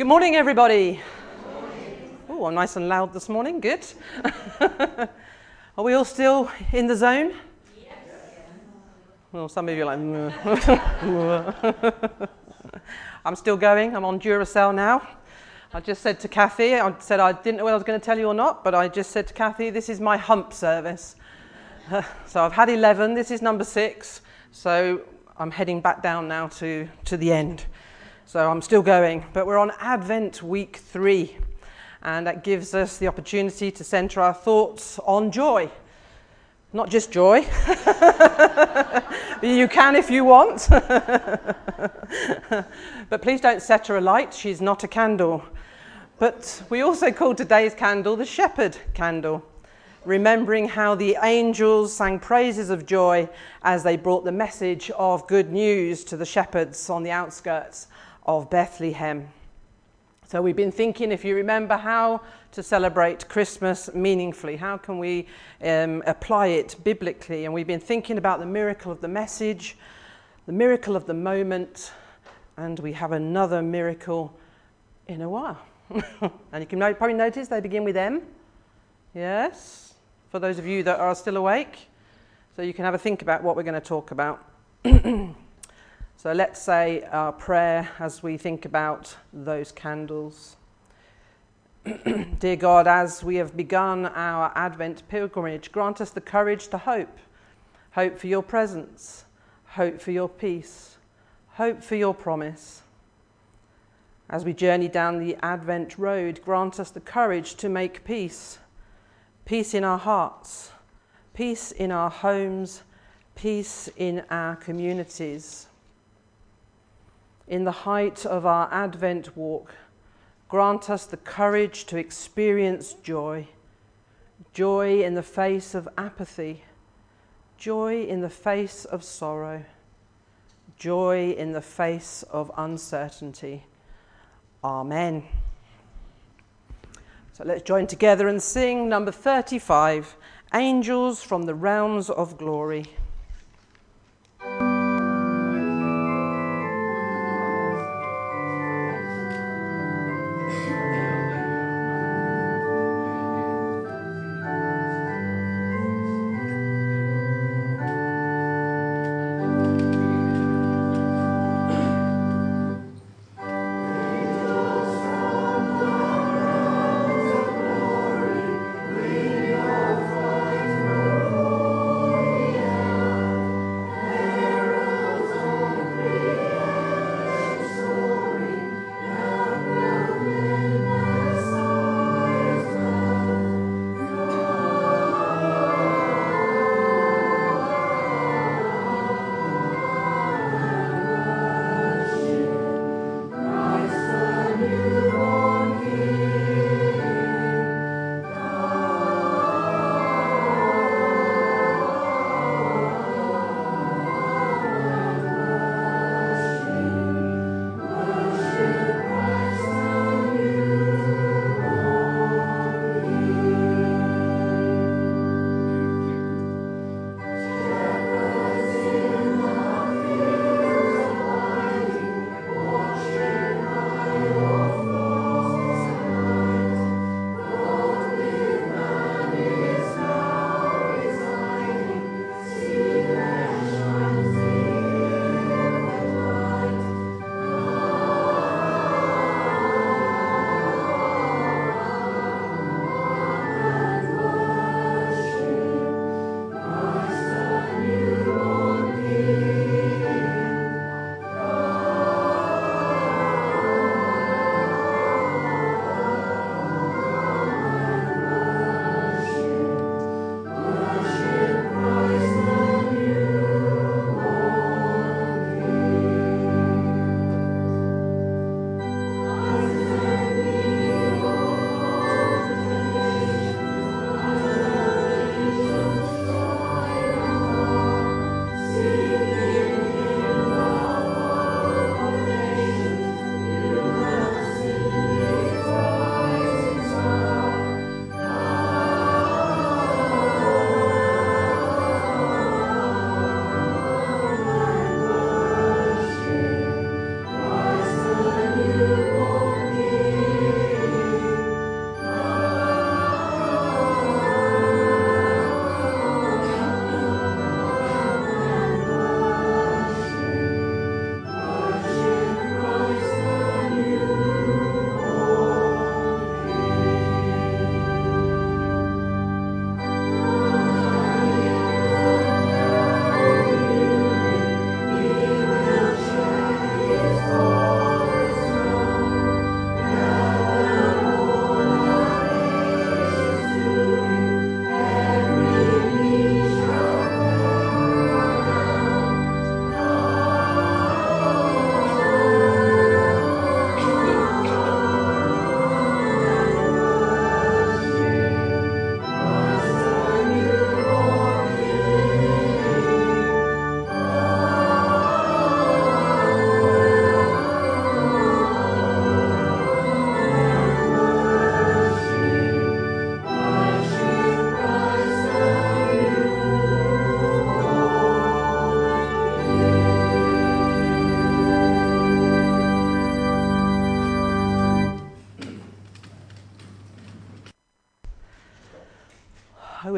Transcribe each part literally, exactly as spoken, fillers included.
Good morning, everybody. Oh, I'm nice and loud this morning. Good. Are we all still in the zone? Yes. Well, some of you are like, I'm still going. I'm on Duracell now. I just said to Kathy, I said I didn't know whether I was going to tell you or not, but I just said to Kathy, this is my hump service. So I've had eleven. This is number six. So I'm heading back down now to, to the end. So I'm still going, but we're on Advent week three, and that gives us the opportunity to centre our thoughts on joy. Not just joy. You can if you want. But please don't set her alight. She's not a candle. But we also call today's candle the shepherd candle, remembering how the angels sang praises of joy as they brought the message of good news to the shepherds on the outskirts of Bethlehem. So we've been thinking, if you remember, how to celebrate Christmas meaningfully. How can we um, apply it biblically? And we've been thinking about the miracle of the message, the miracle of the moment, and we have another miracle in a while. And you can no- probably notice they begin with M. Yes, for those of you that are still awake. So you can have a think about what we're going to talk about. So let's say our prayer as we think about those candles. Dear God, as we have begun our Advent pilgrimage, grant us the courage to hope. Hope for your presence. Hope for your peace. Hope for your promise. As we journey down the Advent road, grant us the courage to make peace. Peace in our hearts. Peace in our homes. Peace in our communities. In the height of our Advent walk, grant us the courage to experience joy. Joy in the face of apathy. Joy in the face of sorrow. Joy in the face of uncertainty. Amen. So let's join together and sing number thirty-five, Angels from the Realms of Glory.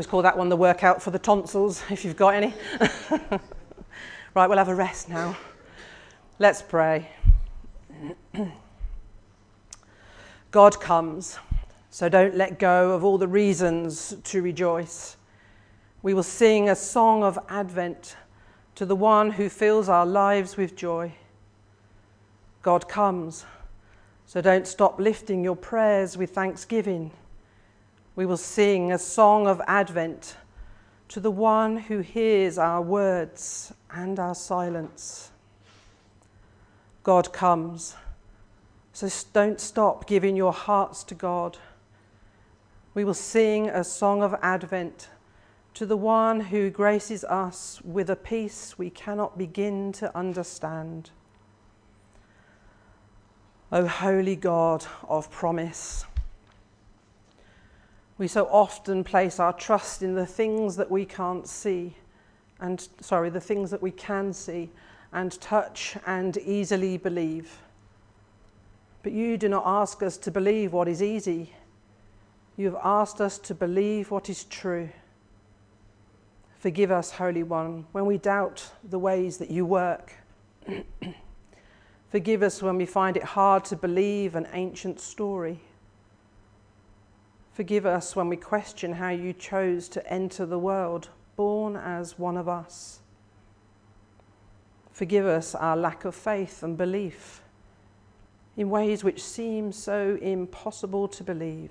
always call that one the workout for the tonsils, if you've got any. Right, we'll have a rest now. Let's pray. God comes, so don't let go of all the reasons to rejoice. We will sing a song of Advent to the one who fills our lives with joy. God comes, so don't stop lifting your prayers with thanksgiving. We will sing a song of Advent to the one who hears our words and our silence. God comes, so don't stop giving your hearts to God. We will sing a song of Advent to the one who graces us with a peace we cannot begin to understand. O holy God of promise, we so often place our trust in the things that we can't see, and sorry, the things that we can see and touch and easily believe. But you do not ask us to believe what is easy. You have asked us to believe what is true. Forgive us, Holy One, when we doubt the ways that you work. Forgive us when we find it hard to believe an ancient story. Forgive us when we question how you chose to enter the world, born as one of us. Forgive us our lack of faith and belief in ways which seem so impossible to believe.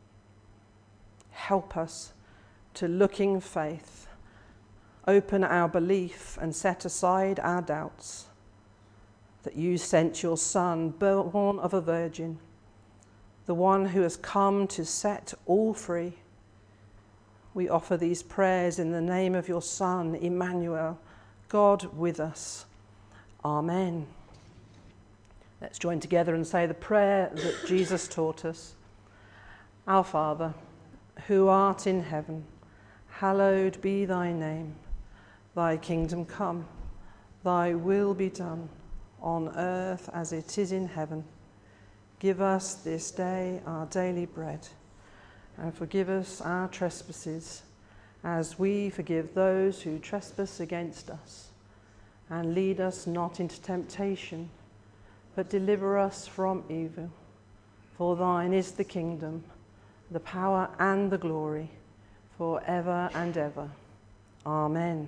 Help us to look in faith, open our belief and set aside our doubts that you sent your Son, born of a virgin, the one who has come to set all free. We offer these prayers in the name of your Son, Emmanuel, God with us. Amen. Let's join together and say the prayer that Jesus taught us. Our Father, who art in heaven, hallowed be thy name. Thy kingdom come, thy will be done, on earth as it is in heaven. Give us this day our daily bread, and forgive us our trespasses, as we forgive those who trespass against us. And lead us not into temptation, but deliver us from evil. For thine is the kingdom, the power and the glory, for ever and ever. Amen.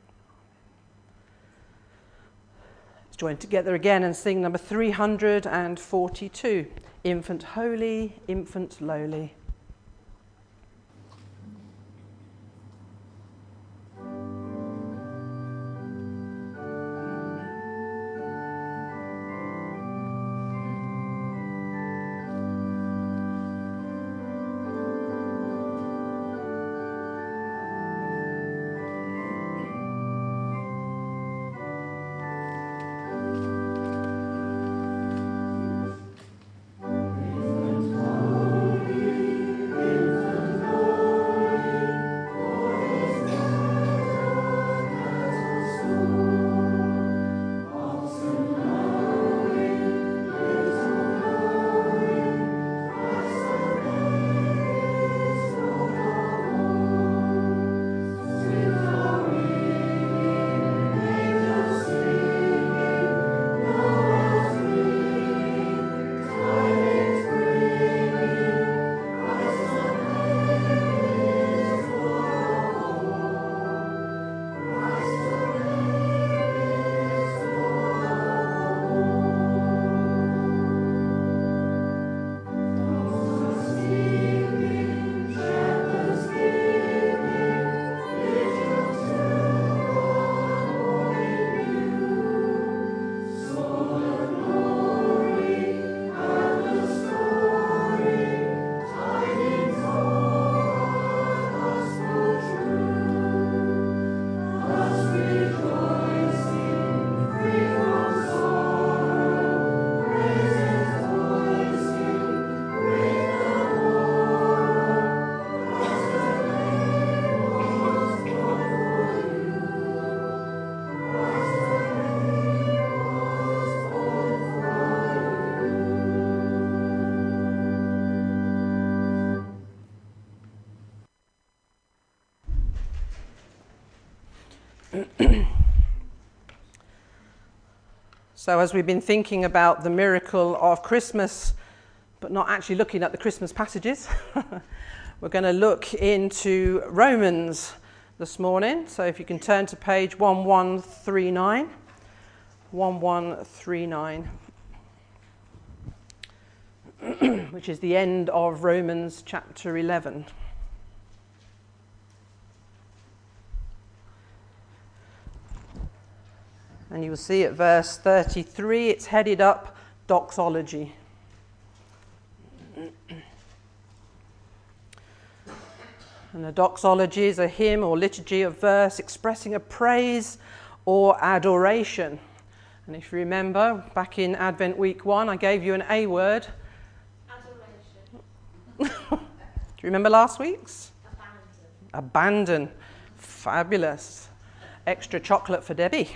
Let's join together again and sing number three hundred forty-two, Infant Holy, Infant Lowly. So as we've been thinking about the miracle of Christmas, but not actually looking at the Christmas passages, we're going to look into Romans this morning. So if you can turn to page one one three nine. one one three nine. Which is the end of Romans chapter eleven. And you will see at verse thirty-three, it's headed up doxology. And a doxology is a hymn or liturgy of verse expressing a praise or adoration. And if you remember, back in Advent week one, I gave you an A word. Do you remember last week's? Abandon. Abandon. Fabulous. Extra chocolate for Debbie.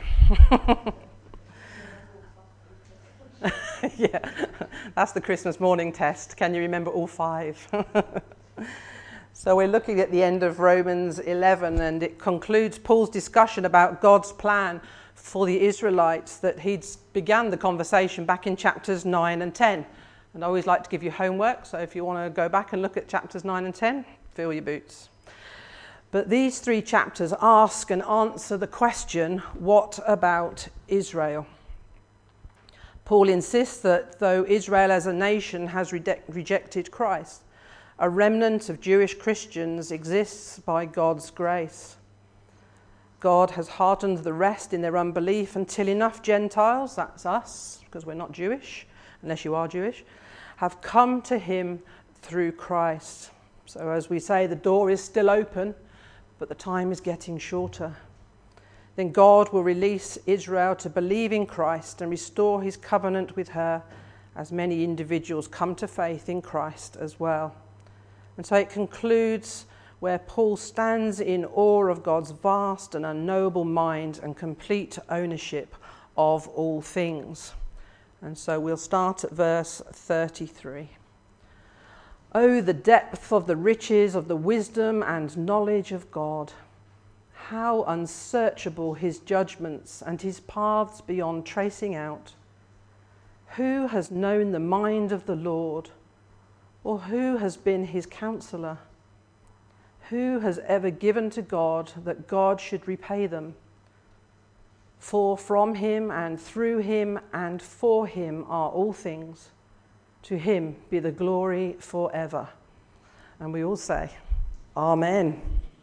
Yeah, that's the Christmas morning test. Can you remember all five? So we're looking at the end of Romans eleven, and it concludes Paul's discussion about God's plan for the Israelites that he'd began the conversation back in chapters nine and ten. And I always like to give you homework, so if you want to go back and look at chapters nine and ten, fill your boots. But these three chapters ask and answer the question, what about Israel? Paul insists that though Israel as a nation has re- rejected Christ, a remnant of Jewish Christians exists by God's grace. God has hardened the rest in their unbelief until enough Gentiles, that's us, because we're not Jewish, unless you are Jewish, have come to him through Christ. So as we say, the door is still open, but the time is getting shorter. Then God will release Israel to believe in Christ and restore his covenant with her as many individuals come to faith in Christ as well. And so it concludes where Paul stands in awe of God's vast and unknowable mind and complete ownership of all things. And so we'll start at verse thirty-three. Oh, the depth of the riches of the wisdom and knowledge of God. How unsearchable his judgments and his paths beyond tracing out. Who has known the mind of the Lord? Or who has been his counselor? Who has ever given to God that God should repay them? For from him and through him and for him are all things. To him be the glory forever. And we all say, Amen.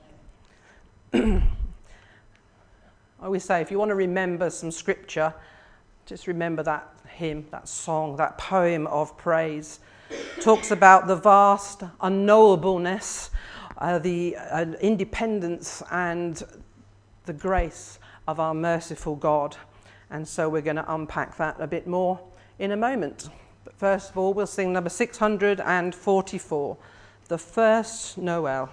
I always say, if you want to remember some scripture, just remember that hymn, that song, that poem of praise. It talks about the vast unknowableness, uh, the uh, independence and the grace of our merciful God. And so we're going to unpack that a bit more in a moment. But first of all, we'll sing number six hundred forty-four, The First Noel.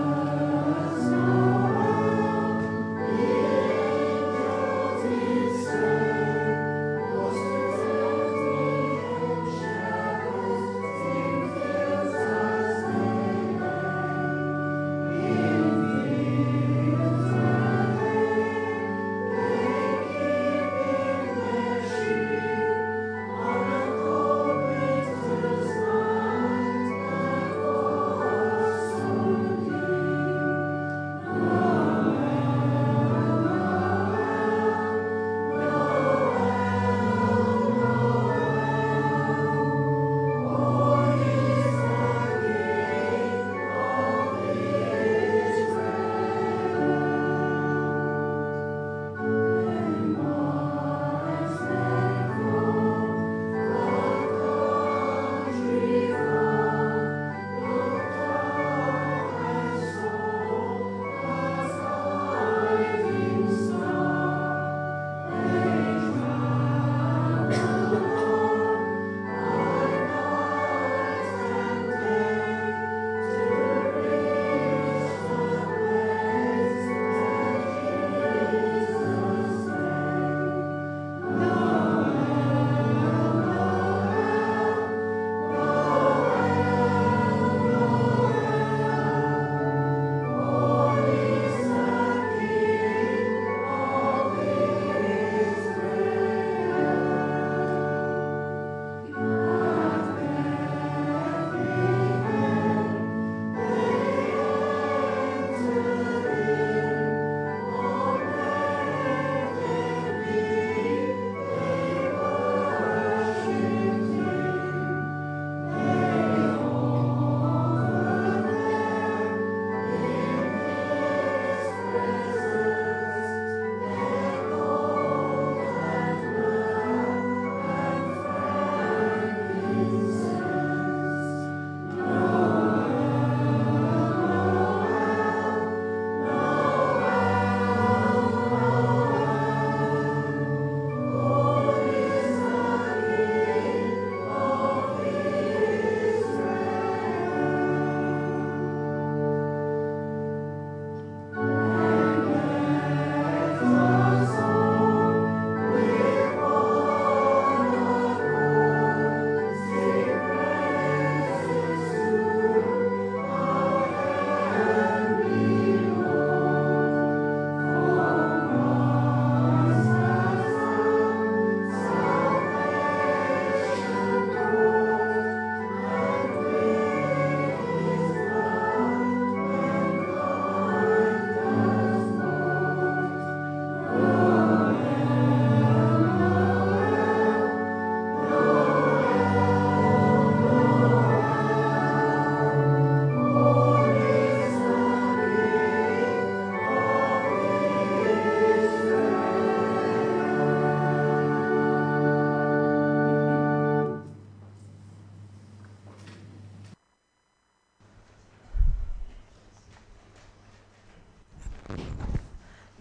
So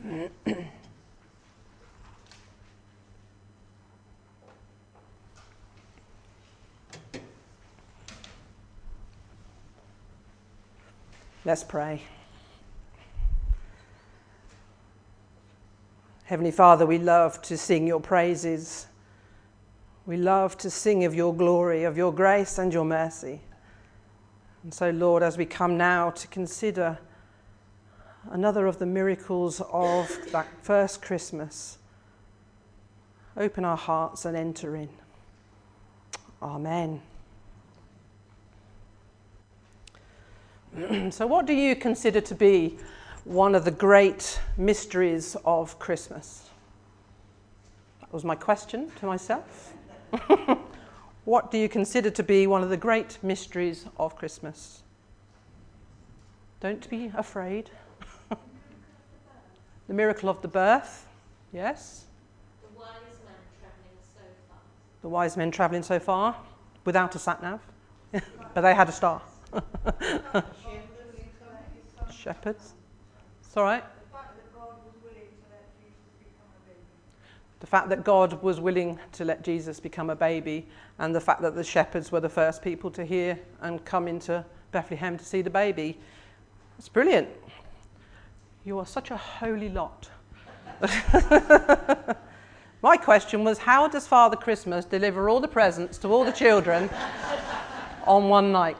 Let's pray. Heavenly Father, we love to sing your praises. We love to sing of your glory, of your grace and your mercy. And so, Lord, as we come now to consider another of the miracles of that first Christmas, open our hearts and enter in. Amen. So what do you consider to be one of the great mysteries of Christmas? That was my question to myself. What do you consider to be one of the great mysteries of Christmas? Don't be afraid. The miracle of the birth, yes. The wise men travelling so far. The wise men travelling so far without a sat-nav, but they had a star. Shepherds. It's all right. The fact that God was willing to let Jesus become a baby, and the fact that the shepherds were the first people to hear and come into Bethlehem to see the baby. It's brilliant. You are such a holy lot. My question was, how does Father Christmas deliver all the presents to all the children on one night?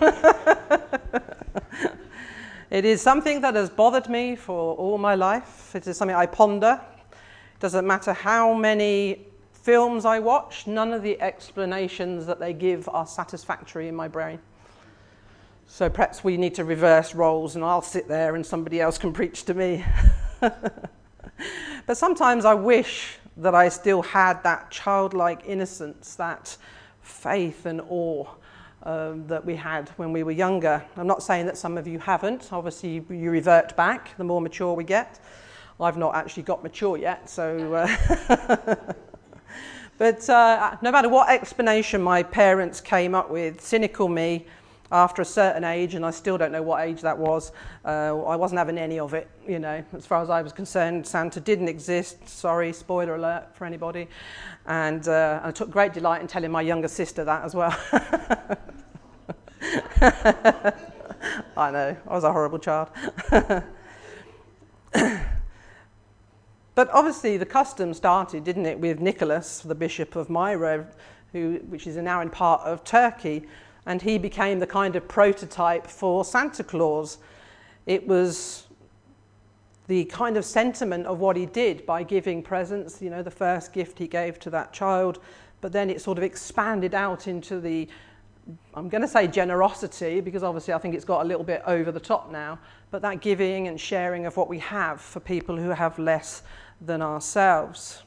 It is something that has bothered me for all my life. It is something I ponder. It doesn't matter how many films I watch, none of the explanations that they give are satisfactory in my brain. So perhaps we need to reverse roles and I'll sit there and somebody else can preach to me. But sometimes I wish that I still had that childlike innocence, that faith and awe um, that we had when we were younger. I'm not saying that some of you haven't. Obviously, you revert back the more mature we get. I've not actually got mature yet, so... Uh but uh, no matter what explanation my parents came up with, cynical me, after a certain age, and I still don't know what age that was, uh, I wasn't having any of it, you know. As far as I was concerned, Santa didn't exist. Sorry, spoiler alert for anybody. And uh, I took great delight in telling my younger sister that as well. I know, I was a horrible child. But obviously the custom started, didn't it, with Nicholas, the Bishop of Myra, who, which is now in part of Turkey. And he became the kind of prototype for Santa Claus. It was the kind of sentiment of what he did by giving presents, you know, the first gift he gave to that child, but then it sort of expanded out into the, I'm going to say generosity, because obviously I think it's got a little bit over the top now, but that giving and sharing of what we have for people who have less than ourselves.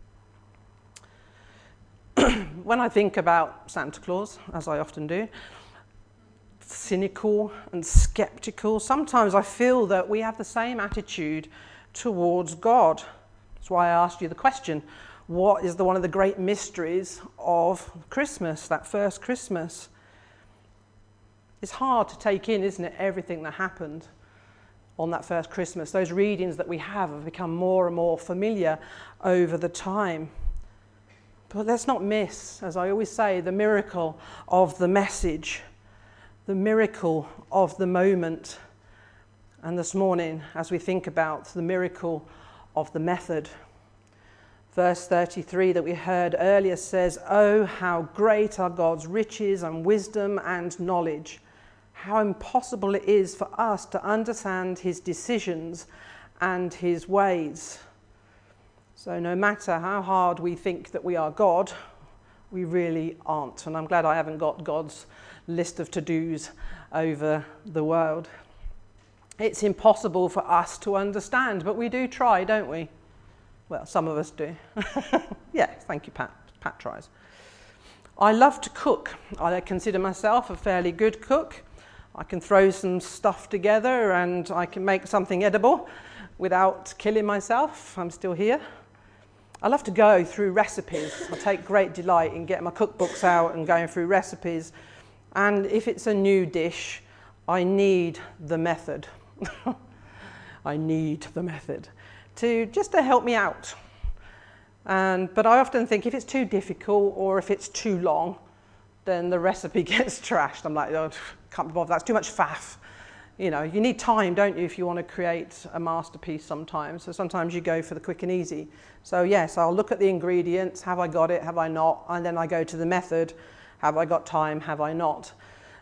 When I think about Santa Claus, as I often do, cynical and skeptical, sometimes I feel that we have the same attitude towards God. That's why I asked you the question, what is the, one of the great mysteries of Christmas, that first Christmas? It's hard to take in, isn't it, everything that happened on that first Christmas. Those readings that we have have become more and more familiar over the time. But let's not miss, as I always say, the miracle of the message, the miracle of the moment. And this morning, as we think about the miracle of the method, verse thirty-three that we heard earlier says, "Oh, how great are God's riches and wisdom and knowledge. How impossible it is for us to understand his decisions and his ways." So no matter how hard we think that we are God, we really aren't. And I'm glad I haven't got God's list of to-dos over the world. It's impossible for us to understand, but we do try, don't we? Well, some of us do. Yeah, thank you, Pat. Pat tries. I love to cook. I consider myself a fairly good cook. I can throw some stuff together and I can make something edible without killing myself. I'm still here. I love to go through recipes. I take great delight in getting my cookbooks out and going through recipes. And if it's a new dish, I need the method. I need the method. to just to help me out. And but I often think if it's too difficult or if it's too long, then the recipe gets trashed. I'm like, oh, can't be bothered. That's too much faff. You know, you need time, don't you, if you want to create a masterpiece sometimes. So sometimes you go for the quick and easy. So yes, I'll look at the ingredients. Have I got it? Have I not? And then I go to the method. Have I got time? Have I not?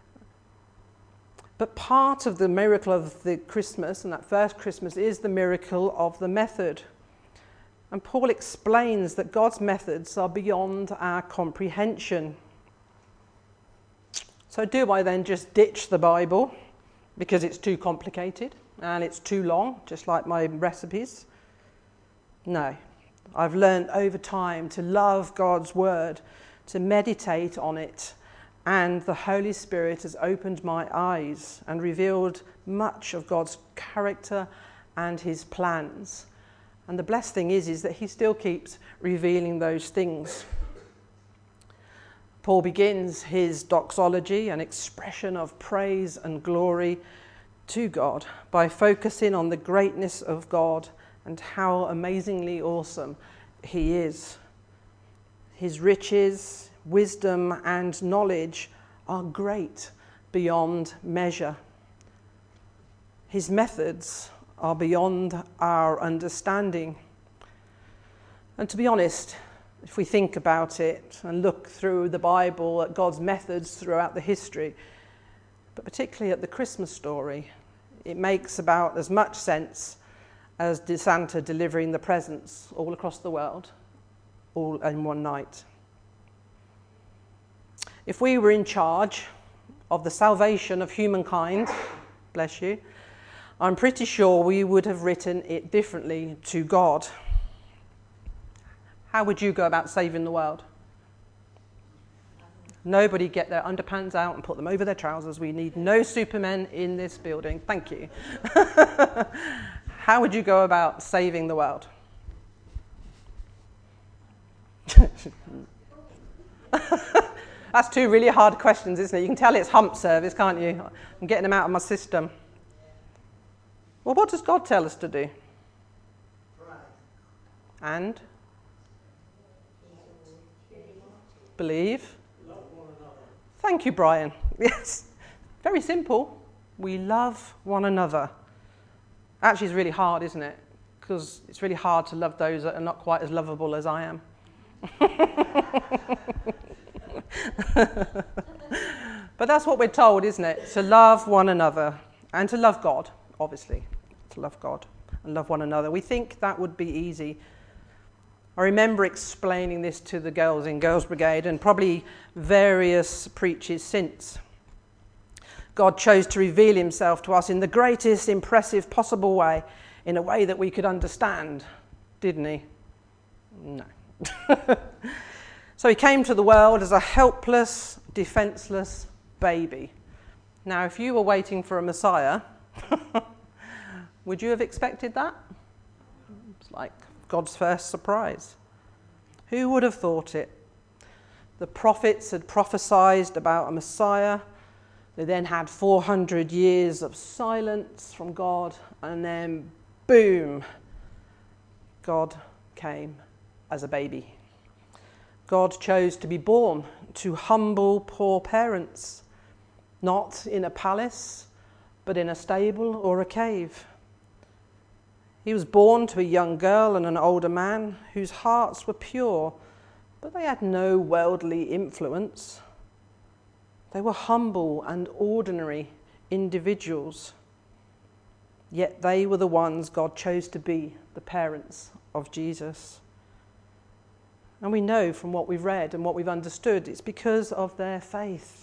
But part of the miracle of the Christmas, and that first Christmas, is the miracle of the method. And Paul explains that God's methods are beyond our comprehension. So do I then just ditch the Bible because it's too complicated and it's too long, just like my recipes? No. I've learned over time to love God's word, to meditate on it, and the Holy Spirit has opened my eyes and revealed much of God's character and his plans. And the blessed thing is, is that he still keeps revealing those things. Paul begins his doxology, an expression of praise and glory to God, by focusing on the greatness of God and how amazingly awesome he is. His riches, wisdom, and knowledge are great beyond measure. His methods are beyond our understanding. And to be honest, if we think about it and look through the Bible at God's methods throughout the history, but particularly at the Christmas story, it makes about as much sense as Santa delivering the presents all across the world, all in one night. If we were in charge of the salvation of humankind, bless you, I'm pretty sure we would have written it differently to God. How would you go about saving the world? Nobody get their underpants out and put them over their trousers. We need no supermen in this building. Thank you. How would you go about saving the world? That's two really hard questions, isn't it? You can tell it's hump service, can't you? I'm getting them out of my system. Well, what does God tell us to do? And? Believe. Thank you, Brian. Yes, very simple. We love one another. Actually, it's really hard, isn't it? Because it's really hard to love those that are not quite as lovable as I am. But that's what we're told, isn't it? To love one another and to love God, obviously. To love God and love one another. We think that would be easy. I remember explaining this to the girls in Girls Brigade and probably various preachers since. God chose to reveal himself to us in the greatest impressive possible way, in a way that we could understand, didn't he? No. So he came to the world as a helpless, defenseless baby. Now, if you were waiting for a Messiah, would you have expected that? It's like God's first surprise. Who would have thought it? The prophets had prophesied about a Messiah. They then had four hundred years of silence from God, and then boom, God came as a baby. God chose to be born to humble, poor parents, not in a palace, but in a stable or a cave. He was born to a young girl and an older man whose hearts were pure, but they had no worldly influence. They were humble and ordinary individuals, yet they were the ones God chose to be the parents of Jesus. And we know from what we've read and what we've understood, it's because of their faith.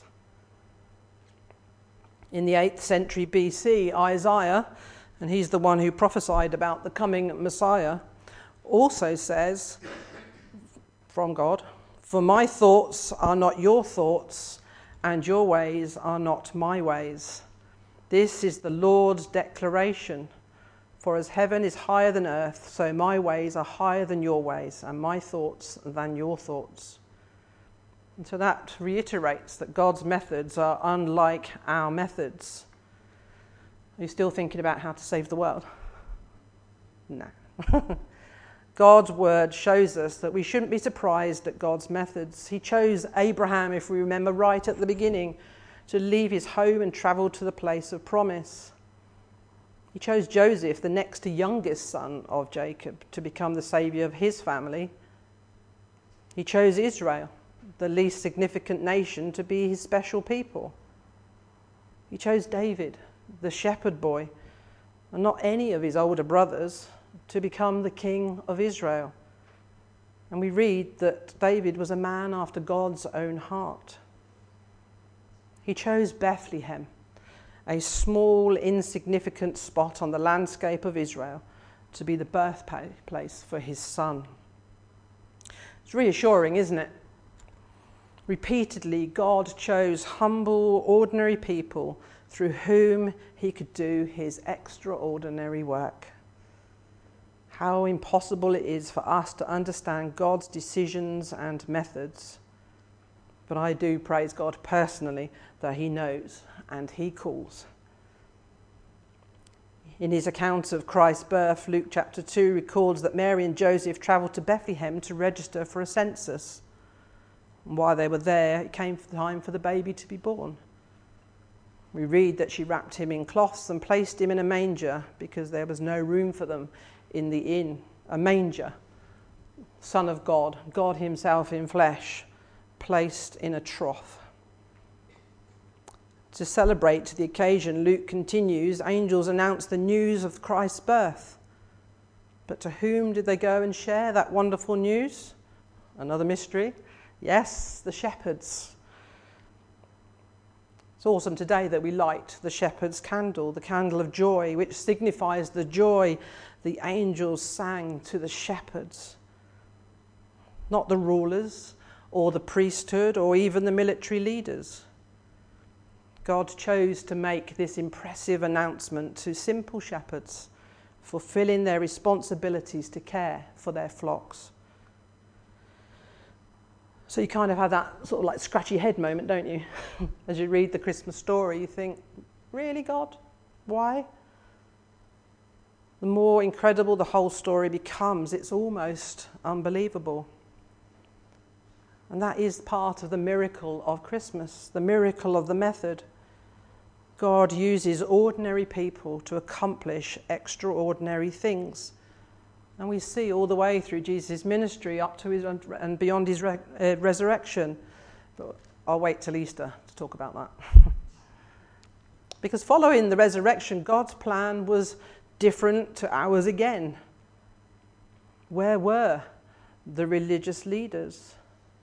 In the eighth century B C, Isaiah, and he's the one who prophesied about the coming Messiah, also says from God, "For my thoughts are not your thoughts, and your ways are not my ways. This is the Lord's declaration. For as heaven is higher than earth, so my ways are higher than your ways, and my thoughts than your thoughts." And so that reiterates that God's methods are unlike our methods. Are you still thinking about how to save the world? No. God's word shows us that we shouldn't be surprised at God's methods. He chose Abraham, if we remember right at the beginning, to leave his home and travel to the place of promise. He chose Joseph, the next to youngest son of Jacob, to become the saviour of his family. He chose Israel, the least significant nation, to be his special people. He chose David, the shepherd boy, and not any of his older brothers, to become the king of Israel. And we read that David was a man after God's own heart. He chose Bethlehem, a small, insignificant spot on the landscape of Israel, to be the birthplace for his son. It's reassuring, isn't it? Repeatedly, God chose humble, ordinary people through whom he could do his extraordinary work. How impossible it is for us to understand God's decisions and methods. But I do praise God personally that he knows and he calls. In his account of Christ's birth, Luke chapter two records that Mary and Joseph travelled to Bethlehem to register for a census. And while they were there, it came time for the baby to be born. We read that she wrapped him in cloths and placed him in a manger because there was no room for them in the inn. A manger, Son of God, God himself in flesh, placed in a trough. To celebrate the occasion, Luke continues, angels announced the news of Christ's birth. But to whom did they go and share that wonderful news? Another mystery. Yes, the shepherds. It's awesome today that we light the shepherd's candle, the candle of joy, which signifies the joy the angels sang to the shepherds. Not the rulers or the priesthood or even the military leaders. God chose to make this impressive announcement to simple shepherds, fulfilling their responsibilities to care for their flocks. So you kind of have that sort of like scratchy head moment, don't you? As you read the Christmas story, you think, really, God? Why? The more incredible the whole story becomes, it's almost unbelievable. And that is part of the miracle of Christmas, the miracle of the method. God uses ordinary people to accomplish extraordinary things. And we see all the way through Jesus' ministry up to his and beyond his re- uh, resurrection. But I'll wait till Easter to talk about that. Because following the resurrection, God's plan was different to ours again. Where were the religious leaders?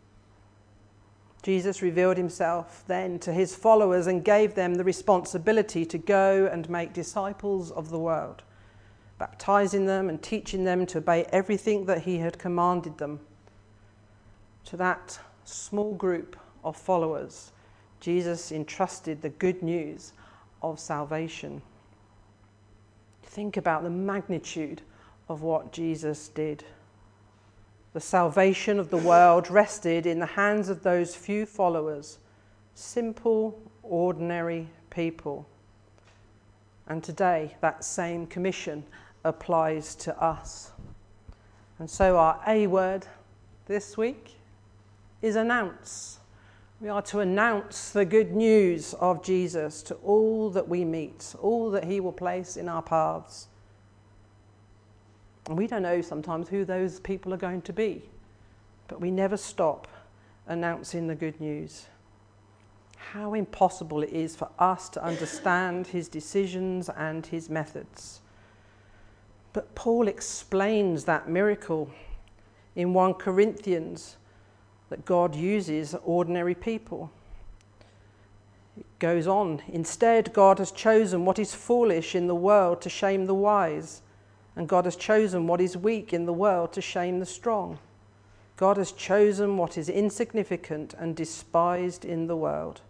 Jesus revealed himself then to his followers and gave them the responsibility to go and make disciples of the world, baptizing them and teaching them to obey everything that he had commanded them. To that small group of followers, Jesus entrusted the good news of salvation. Think about the magnitude of what Jesus did. The salvation of the world rested in the hands of those few followers, simple, ordinary people. And today, that same commission applies to us. And so our A word this week is announce. We are to announce the good news of Jesus to all that we meet, all that he will place in our paths. And we don't know sometimes who those people are going to be, but we never stop announcing the good news. How impossible it is for us to understand his decisions and his methods. But Paul explains that miracle in First Corinthians, that God uses ordinary people. It goes on, instead God has chosen what is foolish in the world to shame the wise, and God has chosen what is weak in the world to shame the strong. God has chosen what is insignificant and despised in the world.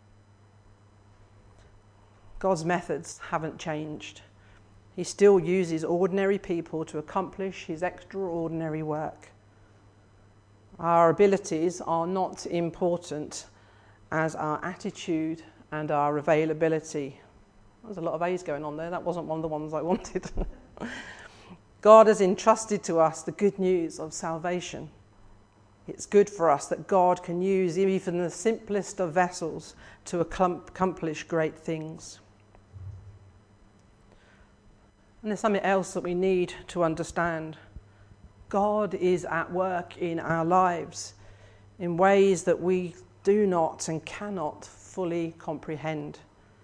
God's methods haven't changed. He still uses ordinary people to accomplish his extraordinary work. Our abilities are not important as our attitude and our availability. There's a lot of A's going on there. That wasn't one of the ones I wanted. God has entrusted to us the good news of salvation. It's good for us that God can use even the simplest of vessels to accomplish great things. And there's something else that we need to understand. God is at work in our lives in ways that we do not and cannot fully comprehend.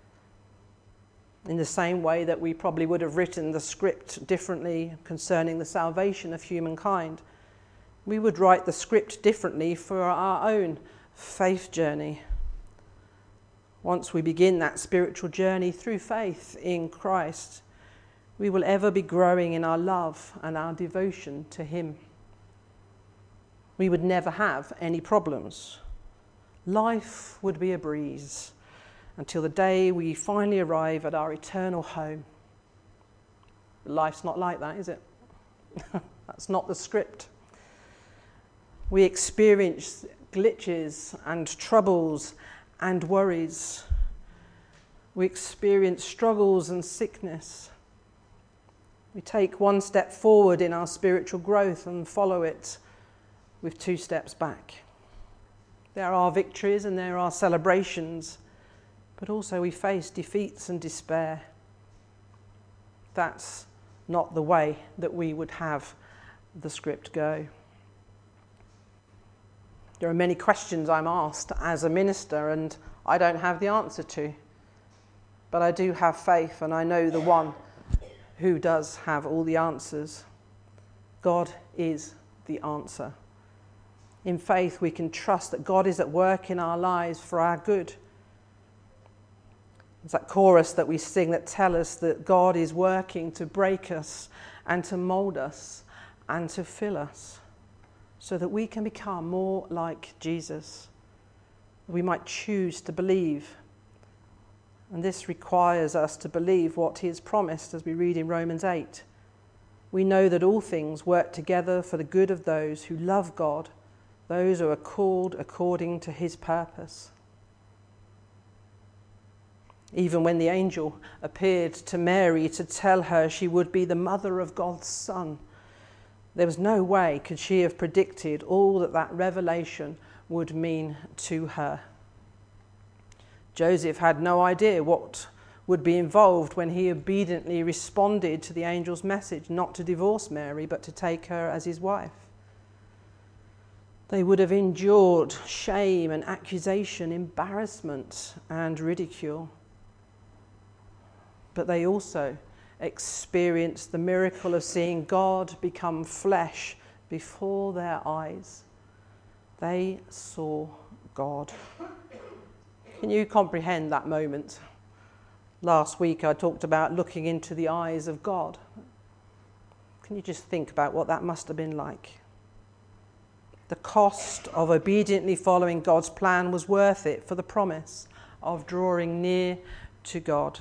In the same way that we probably would have written the script differently concerning the salvation of humankind, we would write the script differently for our own faith journey. Once we begin that spiritual journey through faith in Christ, we will ever be growing in our love and our devotion to him. We would never have any problems. Life would be a breeze until the day we finally arrive at our eternal home. Life's not like that, is it? That's not the script. We experience glitches and troubles and worries. We experience struggles and sickness. We take one step forward in our spiritual growth and follow it with two steps back. There are victories and there are celebrations, but also we face defeats and despair. That's not the way that we would have the script go. There are many questions I'm asked as a minister and I don't have the answer to. But I do have faith and I know the one who does have all the answers. God is the answer. In faith we can trust that God is at work in our lives for our good. It's that chorus that we sing that tells us that God is working to break us and to mould us and to fill us, so that we can become more like Jesus. We might choose to believe. And this requires us to believe what he has promised, as we read in Romans eight. We know that all things work together for the good of those who love God, those who are called according to his purpose. Even when the angel appeared to Mary to tell her she would be the mother of God's Son, there was no way could she have predicted all that that revelation would mean to her. Joseph had no idea what would be involved when he obediently responded to the angel's message not to divorce Mary, but to take her as his wife. They would have endured shame and accusation, embarrassment and ridicule. But they also experienced the miracle of seeing God become flesh before their eyes. They saw God. Can you comprehend that moment? Last week I talked about looking into the eyes of God. Can you just think about what that must have been like? The cost of obediently following God's plan was worth it for the promise of drawing near to God.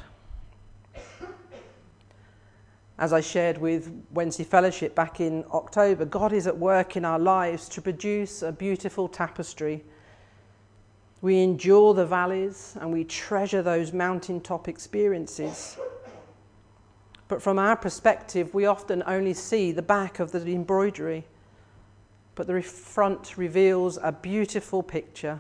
As I shared with Wednesday Fellowship back in October, God is at work in our lives to produce a beautiful tapestry. We endure the valleys and we treasure those mountaintop experiences. But from our perspective, we often only see the back of the embroidery. But the front reveals a beautiful picture.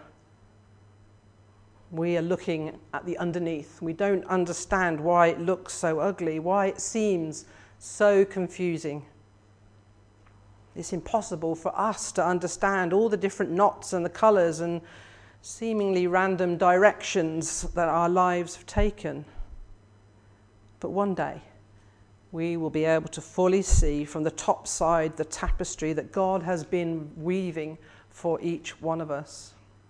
We are looking at the underneath. We don't understand why it looks so ugly, why it seems so confusing. It's impossible for us to understand all the different knots and the colours and seemingly random directions that our lives have taken. But one day, we will be able to fully see from the top side the tapestry that God has been weaving for each one of us.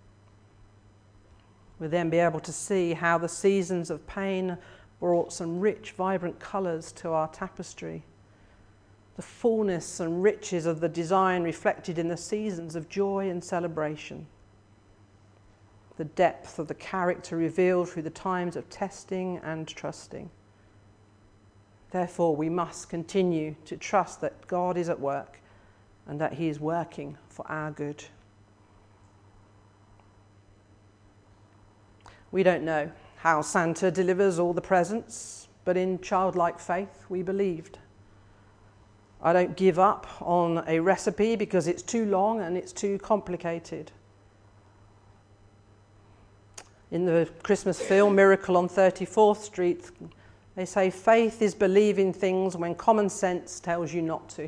We'll then be able to see how the seasons of pain brought some rich, vibrant colours to our tapestry. The fullness and riches of the design reflected in the seasons of joy and celebration. The depth of the character revealed through the times of testing and trusting. Therefore, we must continue to trust that God is at work and that he is working for our good. We don't know how Santa delivers all the presents, but in childlike faith we believed. I don't give up on a recipe because it's too long and it's too complicated. In the Christmas film Miracle on thirty-fourth Street, they say faith is believing things when common sense tells you not to.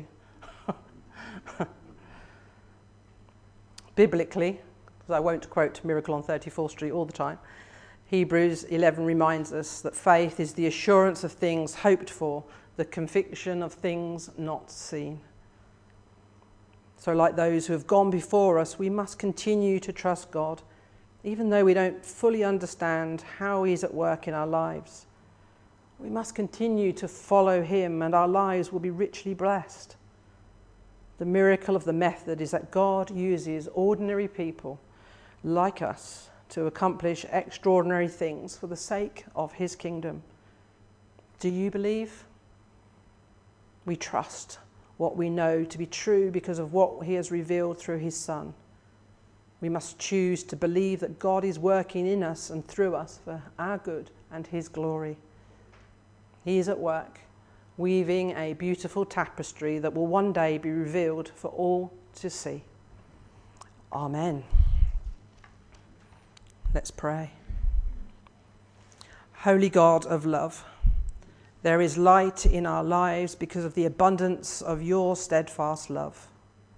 Biblically, because I won't quote Miracle on thirty-fourth Street all the time, Hebrews eleven reminds us that faith is the assurance of things hoped for, the conviction of things not seen. So like those who have gone before us, we must continue to trust God, even though we don't fully understand how he's at work in our lives. We must continue to follow him, and our lives will be richly blessed. The miracle of the method is that God uses ordinary people like us to accomplish extraordinary things for the sake of his kingdom. Do you believe? We trust what we know to be true because of what he has revealed through his Son. We must choose to believe that God is working in us and through us for our good and his glory. He is at work, weaving a beautiful tapestry that will one day be revealed for all to see. Amen. Let's pray. Holy God of love, there is light in our lives because of the abundance of your steadfast love.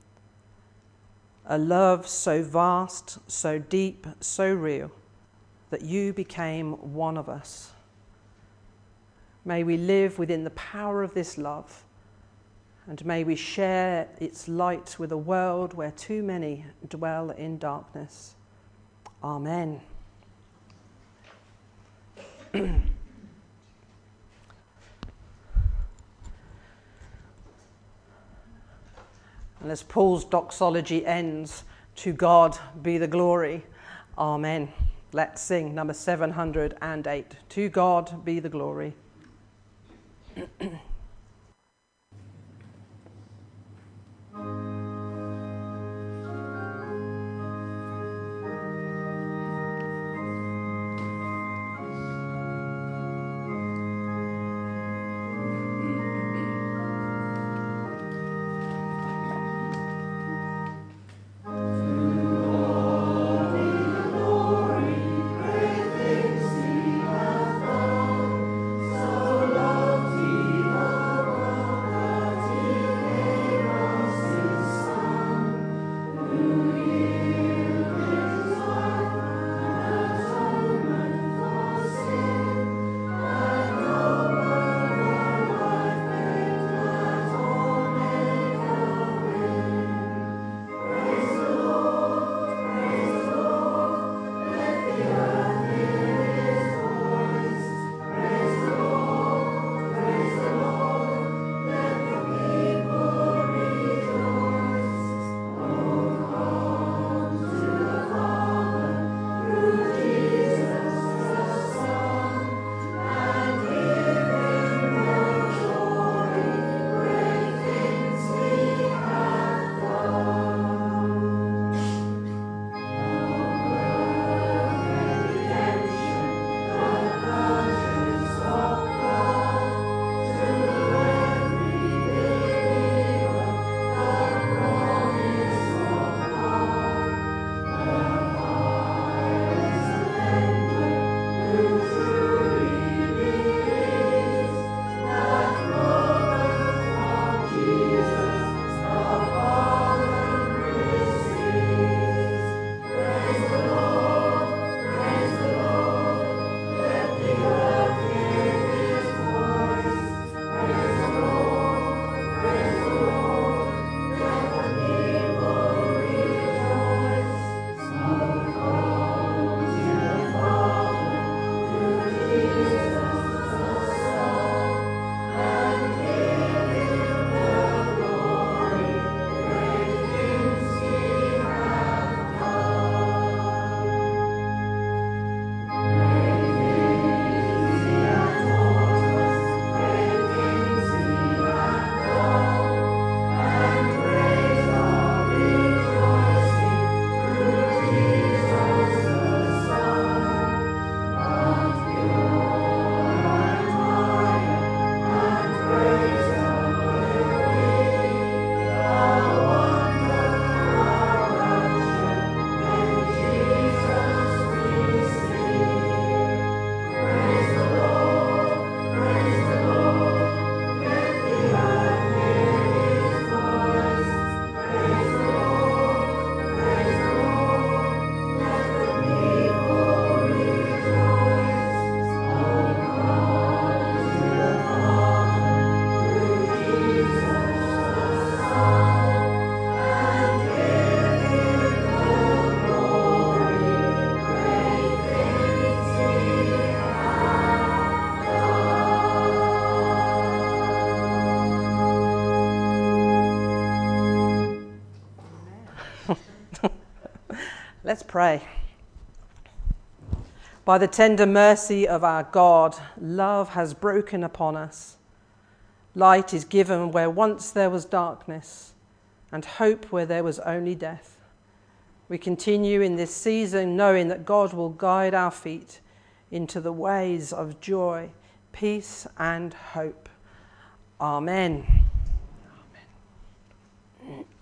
A love so vast, so deep, so real, that you became one of us. May we live within the power of this love, and may we share its light with a world where too many dwell in darkness. Amen. And as Paul's doxology ends, to God be the glory. Amen. Let's sing number seven hundred eight. To God be the glory. So loved he the Let's pray. By the tender mercy of our God, love has broken upon us. Light is given where once there was darkness, and hope where there was only death. We continue in this season knowing that God will guide our feet into the ways of joy, peace, and hope. Amen. Amen.